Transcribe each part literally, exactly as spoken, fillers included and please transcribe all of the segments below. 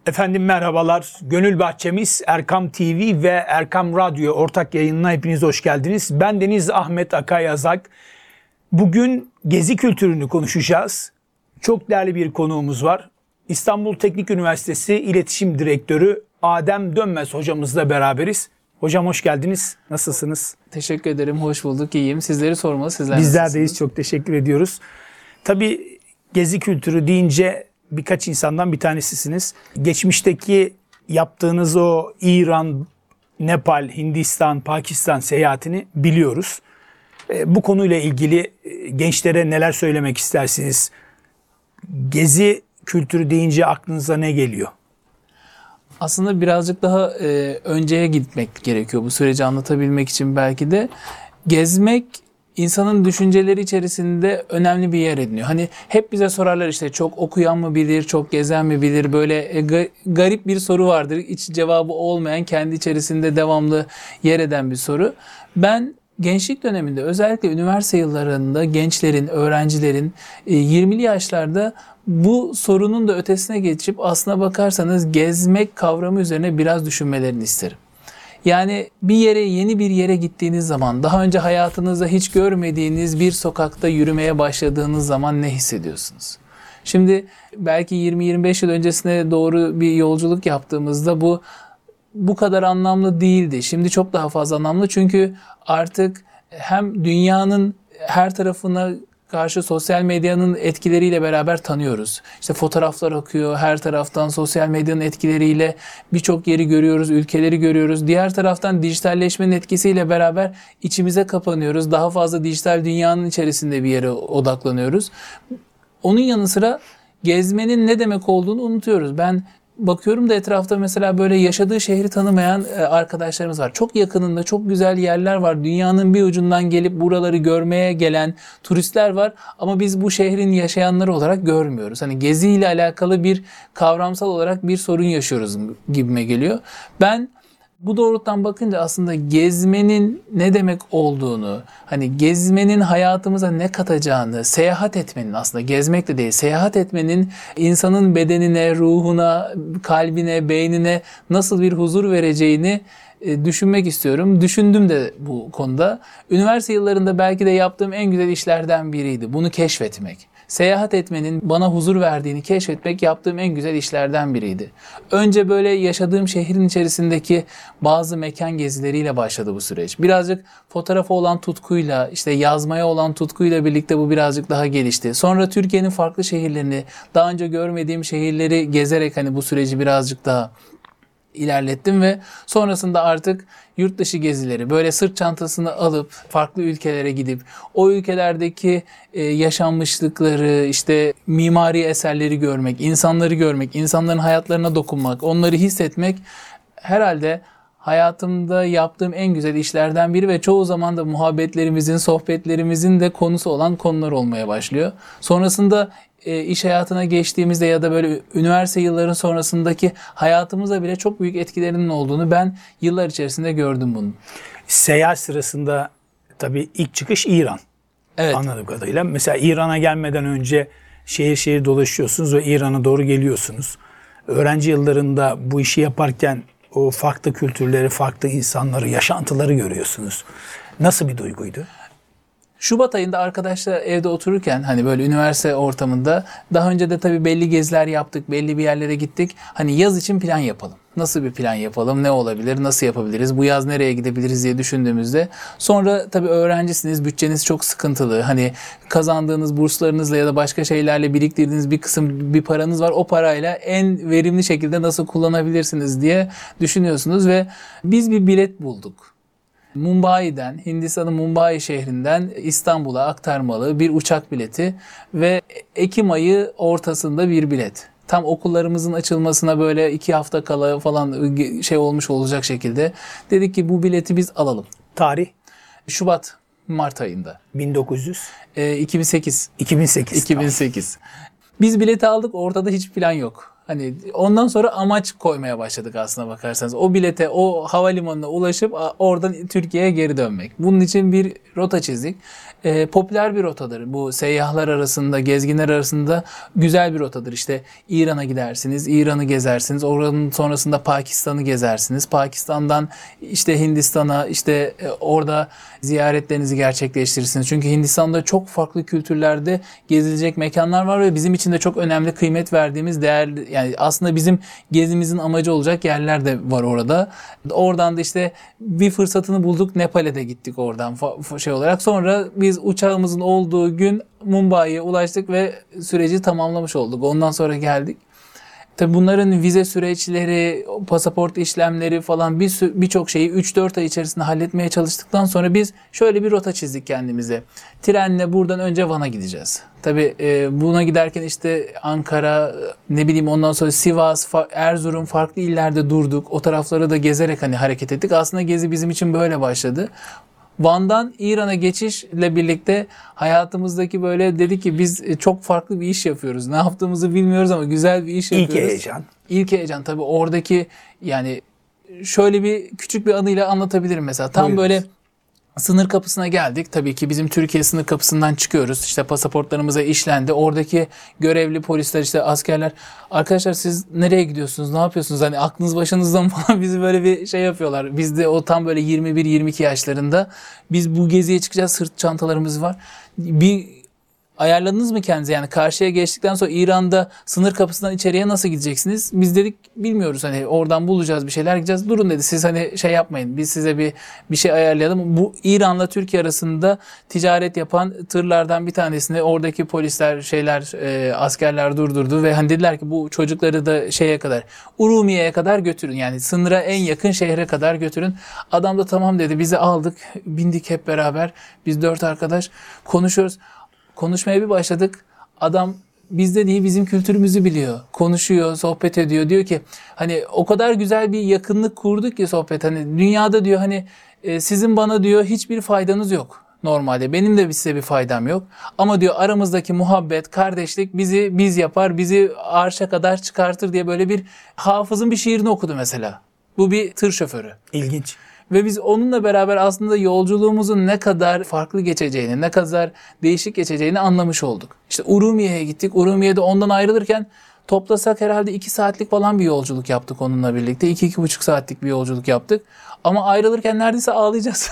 Efendim merhabalar. Gönül Bahçemiz Erkam T V ve Erkam Radyo ortak yayınına hepiniz hoş geldiniz. Ben Deniz Ahmet Akay Azak. Bugün gezi kültürünü konuşacağız. Çok değerli bir konuğumuz var. İstanbul Teknik Üniversitesi İletişim Direktörü Adem Dönmez hocamızla beraberiz. Hocam hoş geldiniz. Nasılsınız? Teşekkür ederim. Hoş bulduk. İyiyim. Sizleri sormalı. Sizler Bizler nasılsınız? deyiz. Çok teşekkür ediyoruz. Tabii gezi kültürü deyince birkaç insandan bir tanesisiniz. Geçmişteki yaptığınız o İran, Nepal, Hindistan, Pakistan seyahatini biliyoruz. Bu konuyla ilgili gençlere neler söylemek istersiniz? Gezi kültürü deyince aklınıza ne geliyor? Aslında birazcık daha e, önceye gitmek gerekiyor bu süreci anlatabilmek için belki de. Gezmek insanın düşünceleri içerisinde önemli bir yer ediniyor. Hani hep bize sorarlar işte çok okuyan mı bilir, çok gezen mi bilir? Böyle e, ga- garip bir soru vardır. Hiç cevabı olmayan, kendi içerisinde devamlı yer eden bir soru. Ben gençlik döneminde özellikle üniversite yıllarında gençlerin, öğrencilerin e, yirmili yaşlarda bu sorunun da ötesine geçip aslına bakarsanız gezmek kavramı üzerine biraz düşünmelerini isterim. Yani bir yere, yeni bir yere gittiğiniz zaman, daha önce hayatınızda hiç görmediğiniz bir sokakta yürümeye başladığınız zaman ne hissediyorsunuz? Şimdi belki yirmi yirmi beş yıl öncesine doğru bir yolculuk yaptığımızda bu bu kadar anlamlı değildi. Şimdi çok daha fazla anlamlı çünkü artık hem dünyanın her tarafına karşı sosyal medyanın etkileriyle beraber tanıyoruz. İşte fotoğraflar akıyor her taraftan, sosyal medyanın etkileriyle birçok yeri görüyoruz, ülkeleri görüyoruz. Diğer taraftan dijitalleşmenin etkisiyle beraber içimize kapanıyoruz. Daha fazla dijital dünyanın içerisinde bir yere odaklanıyoruz. Onun yanı sıra gezmenin ne demek olduğunu unutuyoruz. Ben bakıyorum da etrafta mesela böyle yaşadığı şehri tanımayan arkadaşlarımız var. Çok yakınında çok güzel yerler var. Dünyanın bir ucundan gelip buraları görmeye gelen turistler var. Ama biz bu şehrin yaşayanları olarak görmüyoruz. Hani geziyle alakalı bir kavramsal olarak bir sorun yaşıyoruz gibime geliyor. Ben bu doğrultudan bakınca aslında gezmenin ne demek olduğunu, hani gezmenin hayatımıza ne katacağını, seyahat etmenin aslında gezmek de değil, seyahat etmenin insanın bedenine, ruhuna, kalbine, beynine nasıl bir huzur vereceğini düşünmek istiyorum. Düşündüm de bu konuda. Üniversite yıllarında belki de yaptığım en güzel işlerden biriydi. Bunu keşfetmek. Seyahat etmenin bana huzur verdiğini keşfetmek yaptığım en güzel işlerden biriydi. Önce böyle yaşadığım şehrin içerisindeki bazı mekan gezileriyle başladı bu süreç. Birazcık fotoğrafa olan tutkuyla, işte yazmaya olan tutkuyla birlikte bu birazcık daha gelişti. Sonra Türkiye'nin farklı şehirlerini, daha önce görmediğim şehirleri gezerek hani bu süreci birazcık daha ilerlettim ve sonrasında artık yurt dışı gezileri, böyle sırt çantasını alıp farklı ülkelere gidip o ülkelerdeki e, yaşanmışlıkları, işte mimari eserleri görmek, insanları görmek, insanların hayatlarına dokunmak, onları hissetmek herhalde hayatımda yaptığım en güzel işlerden biri ve çoğu zaman da muhabbetlerimizin, sohbetlerimizin de konusu olan konular olmaya başlıyor. Sonrasında e, iş hayatına geçtiğimizde ya da böyle üniversite yılların sonrasındaki hayatımıza bile çok büyük etkilerinin olduğunu ben yıllar içerisinde gördüm bunu. Seyahat sırasında tabii ilk çıkış İran. Evet. Anladığım kadarıyla. Mesela İran'a gelmeden önce şehir şehir dolaşıyorsunuz ve İran'a doğru geliyorsunuz. Öğrenci yıllarında bu işi yaparken o farklı kültürleri, farklı insanları, yaşantıları görüyorsunuz. Nasıl bir duyguydu? Şubat ayında arkadaşlar evde otururken hani böyle üniversite ortamında daha önce de tabii belli geziler yaptık, belli bir yerlere gittik. Hani yaz için plan yapalım. Nasıl bir plan yapalım, ne olabilir, nasıl yapabiliriz, bu yaz nereye gidebiliriz diye düşündüğümüzde sonra tabii öğrencisiniz, bütçeniz çok sıkıntılı. Hani kazandığınız burslarınızla ya da başka şeylerle biriktirdiğiniz bir kısım bir paranız var. O parayla en verimli şekilde nasıl kullanabilirsiniz diye düşünüyorsunuz ve biz bir bilet bulduk. Mumbai'den, Hindistan'ın Mumbai şehrinden İstanbul'a aktarmalı bir uçak bileti ve Ekim ayı ortasında bir bilet. Tam okullarımızın açılmasına böyle iki hafta kala falan şey olmuş olacak şekilde. Dedik ki bu bileti biz alalım. Tarih? Şubat, Mart ayında. bin dokuz yüz? Ee, iki bin sekiz. iki bin sekiz. iki bin sekiz. Biz bileti aldık, ortada hiç plan yok. Hani ondan sonra amaç koymaya başladık aslına bakarsanız. O bilete, o havalimanına ulaşıp oradan Türkiye'ye geri dönmek. Bunun için bir rota çizdik. Ee, popüler bir rotadır. Bu seyyahlar arasında, gezginler arasında güzel bir rotadır. İşte İran'a gidersiniz, İran'ı gezersiniz. Oranın sonrasında Pakistan'ı gezersiniz. Pakistan'dan işte Hindistan'a, işte orada ziyaretlerinizi gerçekleştirirsiniz. Çünkü Hindistan'da çok farklı kültürlerde gezilecek mekanlar var ve bizim için de çok önemli, kıymet verdiğimiz, değerli, yani aslında bizim gezimizin amacı olacak yerler de var orada. Oradan da işte bir fırsatını bulduk, Nepal'e de gittik oradan şey olarak. Sonra biz uçağımızın olduğu gün Mumbai'ye ulaştık ve süreci tamamlamış olduk. Ondan sonra geldik. Tabii bunların vize süreçleri, pasaport işlemleri falan bir birçok şeyi üç dört ay içerisinde halletmeye çalıştıktan sonra biz şöyle bir rota çizdik kendimize. Trenle buradan önce Van'a gideceğiz. Tabii e, buna giderken işte Ankara, ne bileyim ondan sonra Sivas, Erzurum, farklı illerde durduk. O tarafları da gezerek hani hareket ettik. Aslında gezi bizim için böyle başladı. Van'dan İran'a geçişle birlikte hayatımızdaki böyle dedik ki biz çok farklı bir iş yapıyoruz. Ne yaptığımızı bilmiyoruz ama güzel bir iş yapıyoruz. İlk heyecan. İlk heyecan tabii oradaki, yani şöyle bir küçük bir anıyla anlatabilirim mesela. Tam Buyurun. böyle sınır kapısına geldik. Tabii ki bizim Türkiye sınır kapısından çıkıyoruz. İşte pasaportlarımıza işlendi. Oradaki görevli polisler, işte askerler, arkadaşlar siz nereye gidiyorsunuz? Ne yapıyorsunuz? Hani aklınız başınızda mı falan, bizi böyle bir şey yapıyorlar. Biz de o tam böyle yirmi bir yirmi iki yaşlarında biz bu geziye çıkacağız. Sırt çantalarımız var. Bir ayarladınız mı kendinizi? Yani karşıya geçtikten sonra İran'da sınır kapısından içeriye nasıl gideceksiniz? Biz dedik bilmiyoruz, hani oradan bulacağız, bir şeyler gideceğiz. Durun dedi, siz hani şey yapmayın, biz size bir bir şey ayarlayalım. Bu İran'la Türkiye arasında ticaret yapan tırlardan bir tanesini oradaki polisler, şeyler, e, askerler durdurdu ve hani dediler ki bu çocukları da şeye kadar, Urumiye'ye kadar götürün. Yani sınıra en yakın şehre kadar götürün. Adam da tamam dedi, bizi aldık, bindik hep beraber. Biz dört arkadaş konuşuyoruz. Konuşmaya bir başladık. Adam bizde değil, bizim kültürümüzü biliyor. Konuşuyor, sohbet ediyor. Diyor ki hani o kadar güzel bir yakınlık kurduk ki sohbet. Hani dünyada diyor hani e, sizin bana diyor hiçbir faydanız yok normalde. Benim de size bir faydam yok. Ama diyor aramızdaki muhabbet, kardeşlik bizi biz yapar, bizi arşa kadar çıkartır diye böyle bir Hafız'ın bir şiirini okudu mesela. Bu bir tır şoförü. İlginç. Ve biz onunla beraber aslında yolculuğumuzun ne kadar farklı geçeceğini, ne kadar değişik geçeceğini anlamış olduk. İşte Urumiye'ye gittik. Urumiye'de ondan ayrılırken toplasak herhalde iki saatlik falan bir yolculuk yaptık onunla birlikte. iki iki buçuk saatlik bir yolculuk yaptık. Ama ayrılırken neredeyse ağlayacağız.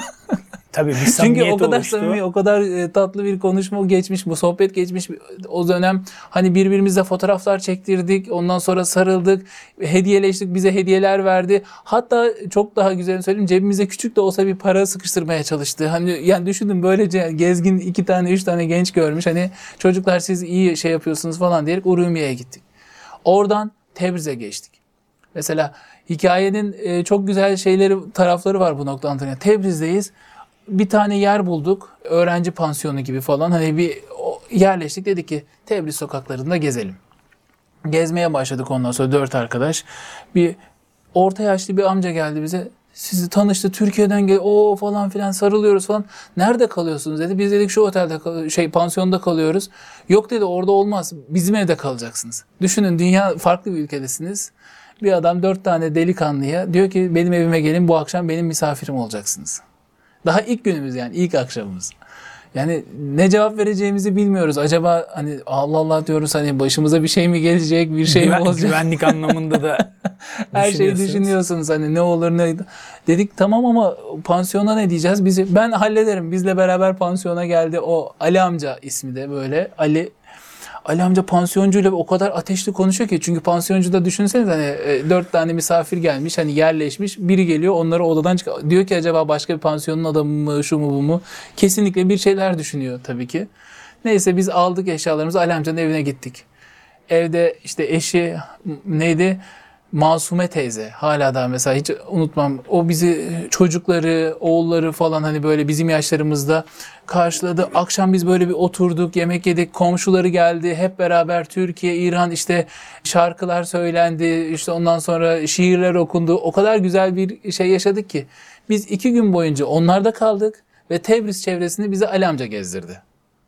Tabii bir Çünkü samimiyet o kadar oluştu. samimi, o kadar e, tatlı bir konuşma geçmiş, bu sohbet geçmiş. O dönem hani birbirimizle fotoğraflar çektirdik, ondan sonra sarıldık, hediyeleştik, bize hediyeler verdi. Hatta çok daha güzelini söyleyeyim, cebimize küçük de olsa bir para sıkıştırmaya çalıştı. Hani yani düşünün, böylece gezgin iki tane, üç tane genç görmüş. Hani çocuklar siz iyi şey yapıyorsunuz falan diyerek Urumiye'ye gittik. Oradan Tebriz'e geçtik. Mesela hikayenin e, çok güzel şeyleri, tarafları var bu noktadan. Yani Tebriz'deyiz. Bir tane yer bulduk. Öğrenci pansiyonu gibi falan. Hani bir yerleştik. Dedik ki Tebriz sokaklarında gezelim. Gezmeye başladık ondan sonra dört arkadaş. Bir orta yaşlı bir amca geldi bize. Sizi tanıştı, Türkiye'den gel, o falan filan, sarılıyoruz falan. Nerede kalıyorsunuz dedi. Biz dedik şu otelde, şey pansiyonda kalıyoruz. Yok dedi, orada olmaz. Bizim evde kalacaksınız. Düşünün, dünya farklı bir ülkedesiniz. Bir adam dört tane delikanlıya diyor ki benim evime gelin, bu akşam benim misafirim olacaksınız. Daha ilk günümüz, yani ilk akşamımız. Yani ne cevap vereceğimizi bilmiyoruz. Acaba hani Allah Allah diyoruz, hani başımıza bir şey mi gelecek, bir şey Güven, mi olacak? Güvenlik anlamında da Her şeyi düşünüyorsunuz, hani ne olur ne. Dedik tamam ama pansiyona ne diyeceğiz? Bizi ben hallederim. Bizle beraber pansiyona geldi o Ali amca, ismi de böyle Ali. Ali amca pansiyoncuyla o kadar ateşli konuşuyor ki, çünkü pansiyoncuda düşünseniz hani e, dört tane misafir gelmiş, hani yerleşmiş, biri geliyor onları odadan çıkıyor. Diyor ki acaba başka bir pansiyonun adamı mı, şu mu bu mu? Kesinlikle bir şeyler düşünüyor tabii ki. Neyse biz aldık eşyalarımızı, Ali amcanın evine gittik. Evde işte eşi neydi? Masume teyze, hala da mesela hiç unutmam, o bizi, çocukları, oğulları falan hani böyle bizim yaşlarımızda karşıladı. Akşam biz böyle bir oturduk, yemek yedik, komşuları geldi, hep beraber Türkiye, İran, işte şarkılar söylendi, işte ondan sonra şiirler okundu. O kadar güzel bir şey yaşadık ki biz iki gün boyunca onlarda kaldık ve Tebriz çevresini bize Ali amca gezdirdi.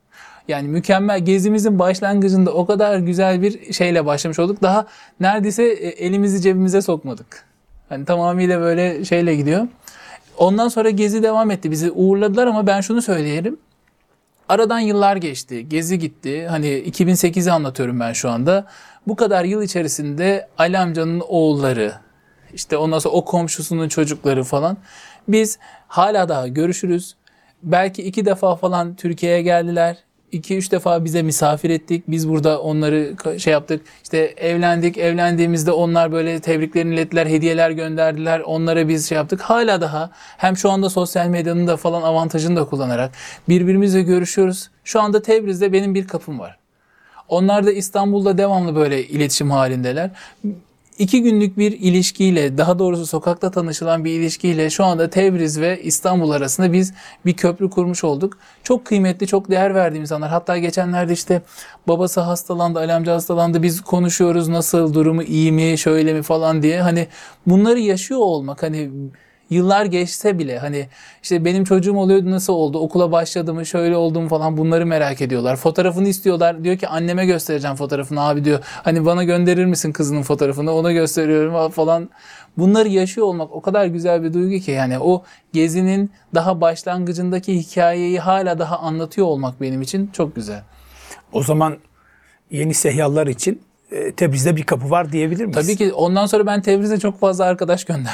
Yani mükemmel, gezimizin başlangıcında o kadar güzel bir şeyle başlamış olduk. Daha neredeyse elimizi cebimize sokmadık. Hani tamamıyla böyle şeyle gidiyor. Ondan sonra gezi devam etti. Bizi uğurladılar ama ben şunu söyleyelim. Aradan yıllar geçti. Gezi gitti. Hani iki bin sekizi anlatıyorum ben şu anda. Bu kadar yıl içerisinde Ali amcanın oğulları, işte ondan sonra o komşusunun çocukları falan. Biz hala daha görüşürüz. Belki iki defa falan Türkiye'ye geldiler. İki üç defa bize misafir ettik. Biz burada onları şey yaptık. İşte evlendik. Evlendiğimizde onlar böyle tebriklerini ilettiler. Hediyeler gönderdiler. Onlara biz şey yaptık. Hala daha hem şu anda sosyal medyanın da falan avantajını da kullanarak birbirimizle görüşüyoruz. Şu anda Tebriz'de benim bir kapım var. Onlar da İstanbul'da devamlı böyle iletişim halindeler. İki günlük bir ilişkiyle, daha doğrusu sokakta tanışılan bir ilişkiyle şu anda Tebriz ve İstanbul arasında biz bir köprü kurmuş olduk. Çok kıymetli, çok değer verdiğim insanlar. Hatta geçenlerde işte babası hastalandı, Ali amca hastalandı. Biz konuşuyoruz, nasıl, durumu iyi mi, şöyle mi falan diye. Hani bunları yaşıyor olmak, hani yıllar geçse bile hani işte benim çocuğum oluyordu, nasıl oldu, okula başladı mı, şöyle oldu mu falan, bunları merak ediyorlar. Fotoğrafını istiyorlar. Diyor ki anneme göstereceğim fotoğrafını abi diyor. Hani bana gönderir misin kızının fotoğrafını? Ona gösteriyorum falan. Bunları yaşıyor olmak o kadar güzel bir duygu ki, yani o gezinin daha başlangıcındaki hikayeyi hala daha anlatıyor olmak benim için çok güzel. O zaman yeni seyyahlar için e, Tebriz'de bir kapı var diyebilir miyiz? Tabii ki. Ondan sonra ben Tebriz'e çok fazla arkadaş gönderdim.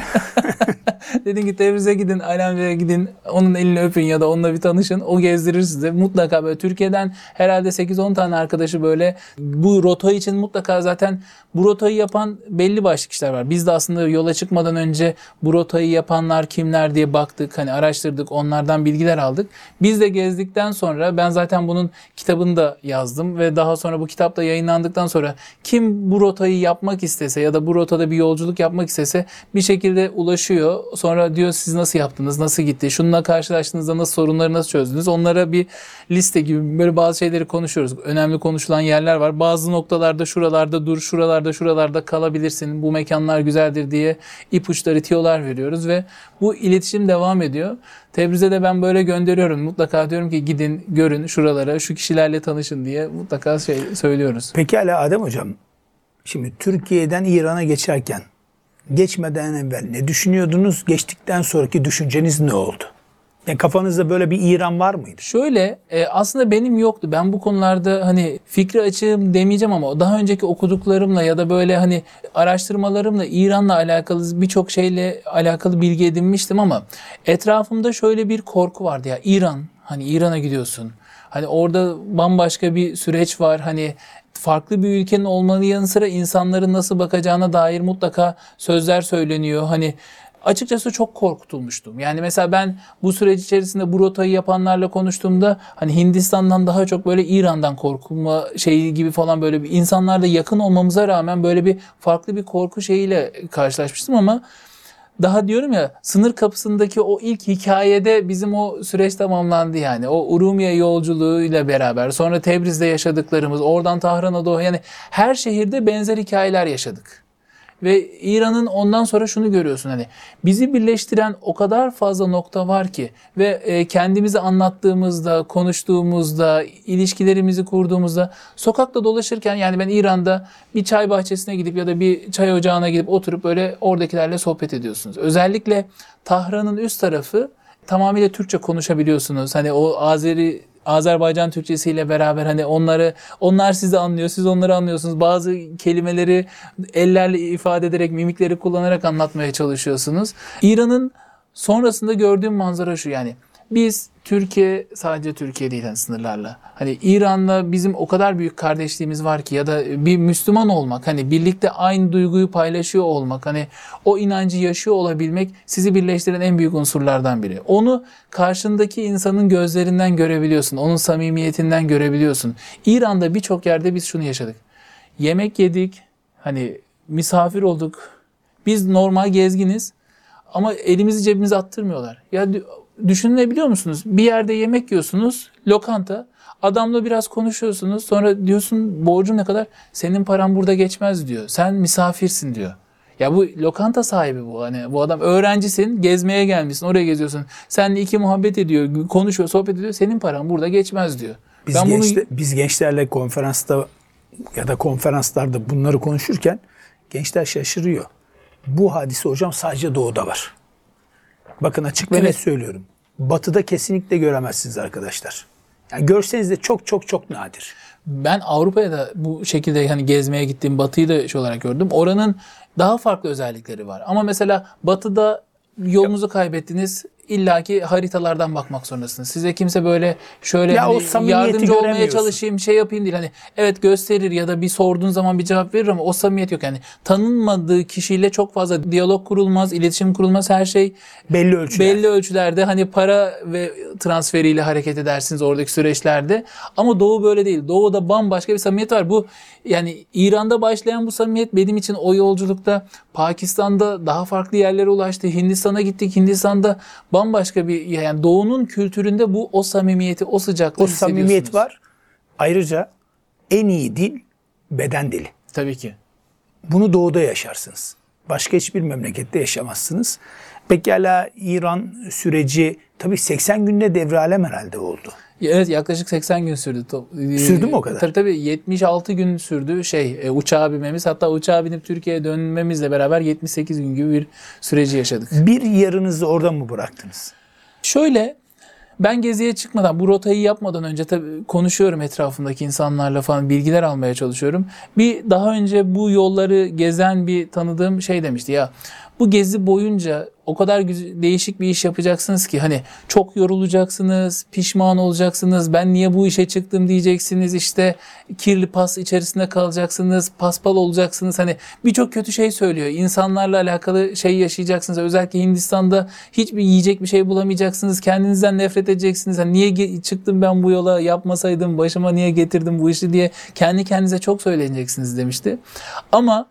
Dedim ki Tebriz'e gidin, Ali amcaya gidin, onun elini öpün ya da onunla bir tanışın. O gezdirir size. Mutlaka böyle Türkiye'den herhalde sekiz on tane arkadaşı böyle bu rota için mutlaka, zaten bu rotayı yapan belli başlı kişiler var. Biz de aslında yola çıkmadan önce bu rotayı yapanlar kimler diye baktık, hani araştırdık, onlardan bilgiler aldık. Biz de gezdikten sonra ben zaten bunun kitabını da yazdım ve daha sonra bu kitap da yayınlandıktan sonra kim bu rotayı yapmak istese ya da bu rotada bir yolculuk yapmak istese bir şekilde ulaşıyor. Sonra diyor siz nasıl yaptınız, nasıl gitti, şununla karşılaştığınızda nasıl, sorunları nasıl çözdünüz? Onlara bir liste gibi böyle bazı şeyleri konuşuyoruz. Önemli konuşulan yerler var. Bazı noktalarda şuralarda dur, şuralarda şuralarda kalabilirsin, bu mekanlar güzeldir diye ipuçları, tiyolar veriyoruz ve bu iletişim devam ediyor. Tebriz'e de ben böyle gönderiyorum. Mutlaka diyorum ki gidin, görün şuralara, şu kişilerle tanışın diye mutlaka şey söylüyoruz. Pekala Adem Hocam, şimdi Türkiye'den İran'a geçerken geçmeden evvel ne düşünüyordunuz? Geçtikten sonraki düşünceniz ne oldu? Yani kafanızda böyle bir İran var mıydı? Şöyle e, aslında benim yoktu. Ben bu konularda hani fikri açığım demeyeceğim ama daha önceki okuduklarımla ya da böyle hani araştırmalarımla İran'la alakalı birçok şeyle alakalı bilgi edinmiştim ama etrafımda şöyle bir korku vardı ya, İran, hani İran'a gidiyorsun. Hani orada bambaşka bir süreç var. Hani farklı bir ülkenin olmanın yanı sıra insanların nasıl bakacağına dair mutlaka sözler söyleniyor. Hani açıkçası çok korkutulmuştum. Yani mesela ben bu süreç içerisinde bu rotayı yapanlarla konuştuğumda hani Hindistan'dan daha çok böyle İran'dan korkulma şeyi gibi falan, böyle bir insanlarla yakın olmamıza rağmen böyle bir farklı bir korku şeyiyle karşılaşmıştım ama daha diyorum ya, sınır kapısındaki o ilk hikayede bizim o süreç tamamlandı yani. O Urumye yolculuğuyla beraber sonra Tebriz'de yaşadıklarımız, oradan Tahran'a doğru, yani her şehirde benzer hikayeler yaşadık. Ve İran'ın ondan sonra şunu görüyorsun, hani bizi birleştiren o kadar fazla nokta var ki ve kendimizi anlattığımızda, konuştuğumuzda, ilişkilerimizi kurduğumuzda, sokakta dolaşırken, yani ben İran'da bir çay bahçesine gidip ya da bir çay ocağına gidip oturup böyle oradakilerle sohbet ediyorsunuz. Özellikle Tahran'ın üst tarafı tamamıyla Türkçe konuşabiliyorsunuz. Hani o Azeri Azerbaycan Türkçesiyle beraber hani onları, onlar sizi anlıyor, siz onları anlıyorsunuz. Bazı kelimeleri ellerle ifade ederek, mimikleri kullanarak anlatmaya çalışıyorsunuz. İran'ın sonrasında gördüğüm manzara şu, yani biz Türkiye, sadece Türkiye değil yani sınırlarla, hani İran'la bizim o kadar büyük kardeşliğimiz var ki, ya da bir Müslüman olmak, hani birlikte aynı duyguyu paylaşıyor olmak, hani o inancı yaşıyor olabilmek sizi birleştiren en büyük unsurlardan biri. Onu karşındaki insanın gözlerinden görebiliyorsun, onun samimiyetinden görebiliyorsun. İran'da birçok yerde biz şunu yaşadık. Yemek yedik, hani misafir olduk, biz normal gezginiz ama elimizi cebimize attırmıyorlar. Ya düşünebiliyor musunuz? Bir yerde yemek yiyorsunuz, lokanta. Adamla biraz konuşuyorsunuz. Sonra diyorsun borcum ne kadar? Senin paran burada geçmez diyor. Sen misafirsin diyor. Ya bu lokanta sahibi bu. Hani bu adam öğrencisin, gezmeye gelmişsin, oraya geziyorsun. Seninle iki muhabbet ediyor, konuşuyor, sohbet ediyor. Senin paran burada geçmez diyor. Biz, Ben bunu gençle- biz gençlerle konferansta ya da konferanslarda bunları konuşurken gençler şaşırıyor. Bu hadise hocam sadece doğuda var. Bakın açık ve Evet. net söylüyorum. Batıda kesinlikle göremezsiniz arkadaşlar. Yani görseniz de çok çok çok nadir. Ben Avrupa'ya da bu şekilde hani gezmeye gittiğim Batı'yı da şey olarak gördüm. Oranın daha farklı özellikleri var. Ama mesela Batı'da yolunuzu kaybettiniz. İllaki haritalardan bakmak zorundasınız. Size kimse böyle şöyle Ya o hani samimiyeti yardımcı olmaya göremiyorsun. çalışayım, şey yapayım değil. Hani evet gösterir ya da bir sorduğun zaman bir cevap verir ama o samimiyet yok. Yani tanınmadığı kişiyle çok fazla diyalog kurulmaz, iletişim kurulmaz. Her şey Belli ölçüler. belli ölçülerde hani para ve transferiyle hareket edersiniz oradaki süreçlerde. Ama Doğu böyle değil. Doğu'da bambaşka bir samimiyet var. Bu yani İran'da başlayan bu samimiyet benim için o yolculukta Pakistan'da daha farklı yerlere ulaştı. Hindistan'a gittik. Hindistan'da bambaşka bir yani Doğu'nun kültüründe bu o samimiyeti, o sıcaklığı O samimiyet hissediyorsunuz. var. Ayrıca en iyi dil beden dili. Tabii ki. Bunu doğuda yaşarsınız. Başka hiçbir memlekette yaşamazsınız. Pekala İran süreci tabii seksen günde devralem herhalde oldu. Evet yaklaşık seksen gün sürdü. To- Sürdü mü o kadar? Tabii tabii yetmiş altı gün sürdü şey e, uçağa binmemiz. Hatta uçağa binip Türkiye'ye dönmemizle beraber yetmiş sekiz gün gibi bir süreci yaşadık. Bir yarınızı orada mı bıraktınız? Şöyle ben geziye çıkmadan bu rotayı yapmadan önce tabii konuşuyorum etrafımdaki insanlarla falan bilgiler almaya çalışıyorum. Bir daha önce bu yolları gezen bir tanıdığım şey demişti ya bu gezi boyunca o kadar güzel, değişik bir iş yapacaksınız ki hani çok yorulacaksınız, pişman olacaksınız, ben niye bu işe çıktım diyeceksiniz, işte kirli pas içerisinde kalacaksınız, paspal olacaksınız, hani birçok kötü şey söylüyor. İnsanlarla alakalı şey yaşayacaksınız. Özellikle Hindistan'da hiçbir yiyecek bir şey bulamayacaksınız, kendinizden nefret edeceksiniz. Hani niye ge- çıktım ben bu yola, yapmasaydım, başıma niye getirdim bu işi diye kendi kendinize çok söyleneceksiniz demişti. Ama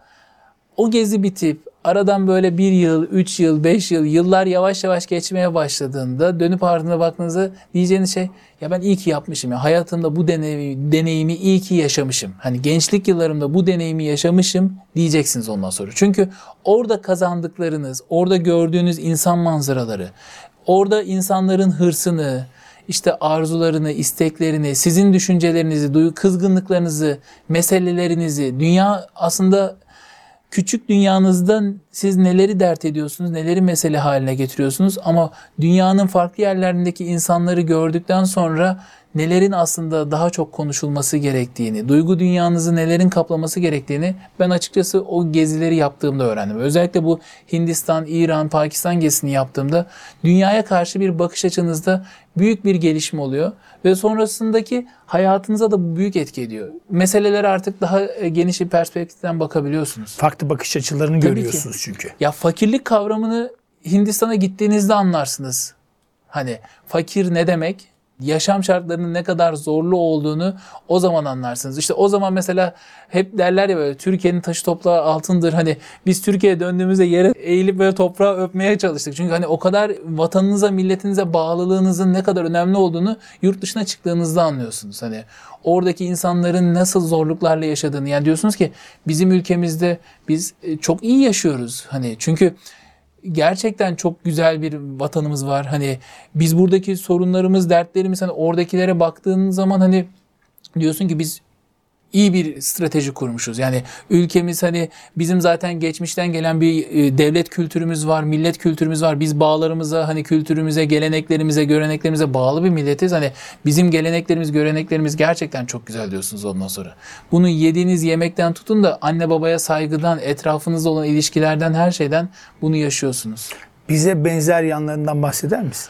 o gezi bitip aradan böyle bir yıl, üç yıl, beş yıl, yıllar yavaş yavaş geçmeye başladığında dönüp ardına baktığınızda diyeceğiniz şey ya ben iyi ki yapmışım ya hayatımda bu deneyimi, deneyimi iyi ki yaşamışım. Hani gençlik yıllarımda bu deneyimi yaşamışım diyeceksiniz ondan sonra. Çünkü orada kazandıklarınız, orada gördüğünüz insan manzaraları, orada insanların hırsını, işte arzularını, isteklerini, sizin düşüncelerinizi, duygu, kızgınlıklarınızı, meselelerinizi, dünya aslında küçük dünyanızda siz neleri dert ediyorsunuz, neleri mesele haline getiriyorsunuz ama dünyanın farklı yerlerindeki insanları gördükten sonra nelerin aslında daha çok konuşulması gerektiğini, duygu dünyanızı nelerin kaplaması gerektiğini ben açıkçası o gezileri yaptığımda öğrendim. Özellikle bu Hindistan, İran, Pakistan gezisini yaptığımda dünyaya karşı bir bakış açınızda büyük bir gelişme oluyor ve sonrasındaki hayatınıza da bu büyük etki ediyor. Meselelere artık daha geniş bir perspektiften bakabiliyorsunuz. Farklı bakış açılarını Tabii görüyorsunuz çünkü. Ya fakirlik kavramını Hindistan'a gittiğinizde anlarsınız. Hani fakir ne demek? Yaşam şartlarının ne kadar zorlu olduğunu o zaman anlarsınız. İşte o zaman mesela hep derler ya böyle Türkiye'nin taşı toprağı altındır. Hani biz Türkiye'ye döndüğümüzde yere eğilip böyle toprağı öpmeye çalıştık. Çünkü hani o kadar vatanınıza, milletinize bağlılığınızın ne kadar önemli olduğunu yurt dışına çıktığınızda anlıyorsunuz. Hani oradaki insanların nasıl zorluklarla yaşadığını. Yani diyorsunuz ki bizim ülkemizde biz çok iyi yaşıyoruz. Hani çünkü gerçekten çok güzel bir vatanımız var. Hani biz buradaki sorunlarımız, dertlerimiz hani oradakilere baktığın zaman hani diyorsun ki biz iyi bir strateji kurmuşuz. Yani ülkemiz hani bizim zaten geçmişten gelen bir e, devlet kültürümüz var, millet kültürümüz var. Biz bağlarımıza, hani kültürümüze, geleneklerimize, göreneklerimize bağlı bir milletiz. Hani bizim geleneklerimiz, göreneklerimiz gerçekten çok güzel diyorsunuz ondan sonra. Bunu yediğiniz yemekten tutun da anne babaya saygıdan, etrafınızda olan ilişkilerden, her şeyden bunu yaşıyorsunuz. Bize benzer yanlarından bahseder misin?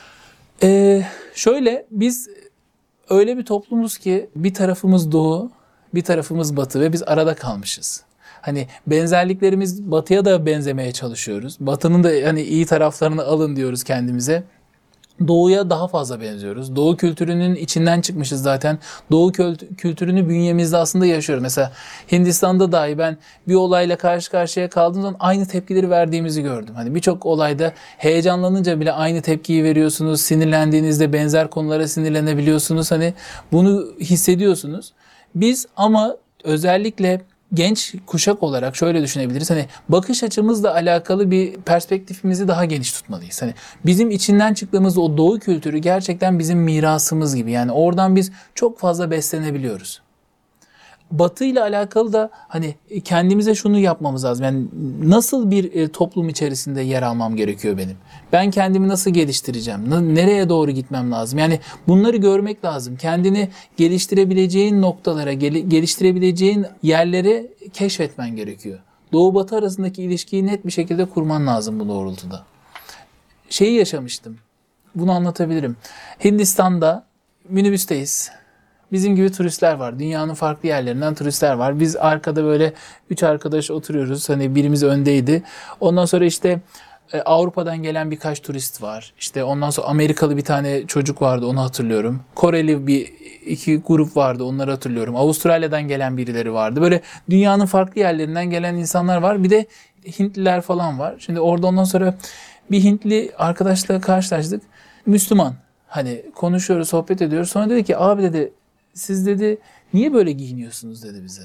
Ee, şöyle biz öyle bir toplumuz ki bir tarafımız doğu, bir tarafımız batı ve biz arada kalmışız. Hani benzerliklerimiz batıya da benzemeye çalışıyoruz. Batının da hani iyi taraflarını alın diyoruz kendimize. Doğuya daha fazla benziyoruz. Doğu kültürünün içinden çıkmışız zaten. Doğu kültürünü bünyemizde aslında yaşıyoruz. Mesela Hindistan'da dahi ben bir olayla karşı karşıya kaldığım zaman aynı tepkileri verdiğimizi gördüm. Hani birçok olayda heyecanlanınca bile aynı tepkiyi veriyorsunuz. Sinirlendiğinizde benzer konulara sinirlenebiliyorsunuz. Hani bunu hissediyorsunuz. Biz ama özellikle genç kuşak olarak şöyle düşünebiliriz. Hani bakış açımızla alakalı bir perspektifimizi daha geniş tutmalıyız. Hani bizim içinden çıktığımız o doğu kültürü gerçekten bizim mirasımız gibi. Yani oradan biz çok fazla beslenebiliyoruz. Batı ile alakalı da hani kendimize şunu yapmamız lazım. Yani nasıl bir e, toplum içerisinde yer almam gerekiyor benim? Ben kendimi nasıl geliştireceğim? N- nereye doğru gitmem lazım? Yani bunları görmek lazım. Kendini geliştirebileceğin noktalara, gel- geliştirebileceğin yerleri keşfetmen gerekiyor. Doğu Batı arasındaki ilişkiyi net bir şekilde kurman lazım bu doğrultuda. Şeyi yaşamıştım. Bunu anlatabilirim. Hindistan'da minibüsteyiz. Bizim gibi turistler var. Dünyanın farklı yerlerinden turistler var. Biz arkada böyle üç arkadaş oturuyoruz. Hani birimiz öndeydi. Ondan sonra işte e, Avrupa'dan gelen birkaç turist var. İşte ondan sonra Amerikalı bir tane çocuk vardı, onu hatırlıyorum. Koreli bir iki grup vardı, onları hatırlıyorum. Avustralya'dan gelen birileri vardı. Böyle dünyanın farklı yerlerinden gelen insanlar var. Bir de Hintliler falan var. Şimdi orada ondan sonra bir Hintli arkadaşla karşılaştık. Müslüman. Hani konuşuyoruz, sohbet ediyoruz. Sonra dedi ki abi dedi, siz dedi niye böyle giyiniyorsunuz dedi bize.